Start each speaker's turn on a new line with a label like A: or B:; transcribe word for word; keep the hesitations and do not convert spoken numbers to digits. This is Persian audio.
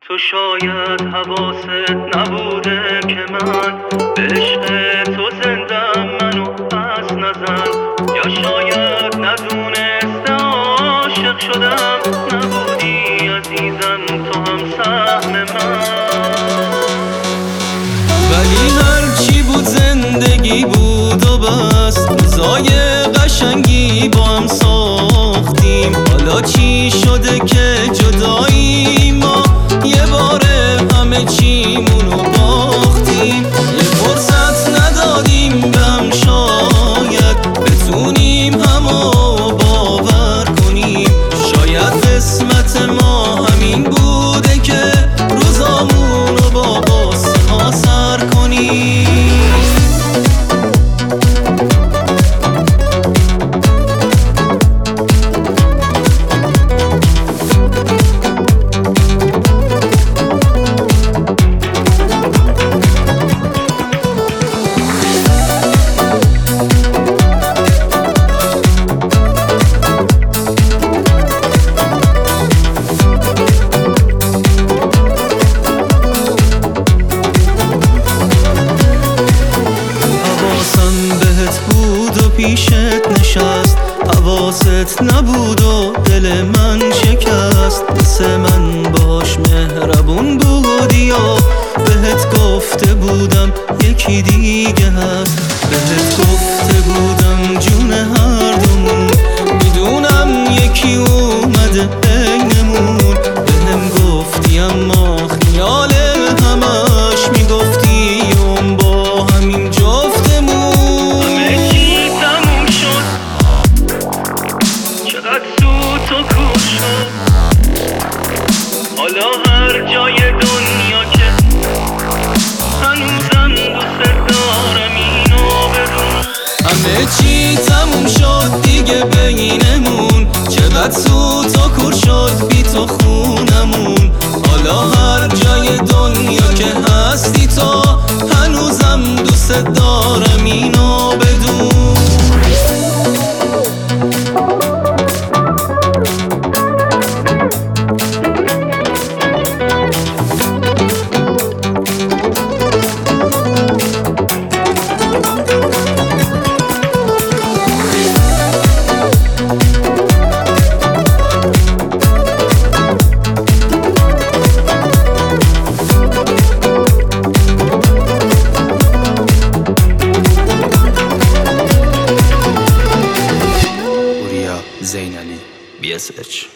A: تو شاید حواست نبوده که من به عشق تو زندم، منو پس نزن. یا شاید ندونسته عاشق شدم، نبودی عزیزم تو هم سهم من. ولی هرچی بود زندگی بود و بس، روزای قشنگی با هم ساختیم. حالا چی شده که جدایی ما یه باره همه چیمونو باختیم. یه فرصت ندادیم به هم، شاید بتونیم همو باور کنیم. شاید قسمت ما همین بوده که روزامونو با قصه ها سر کنیم. پیشت نشست، حواست نبود و دل من شکست. مثل من باش مهربون بودی و بهت گفته بودم یکی دیگه هست. بهت گفته بودم جون هر دومون، میدونم یکی اومده بینمون. بهم گفتی اما خیال همش میگفتی اون با همین جفتمون. تو کور شد حالا هر جای دنیا که هنوزم دوست دارم اینو بدون. همه چی تموم شد دیگه بینمون، چقدر سوت و کور شد بی تو خونمون. حالا هر جای دنیا که هستی تو هنوزم دوست دارم اینو بدون.
B: زین علی بی اس اچ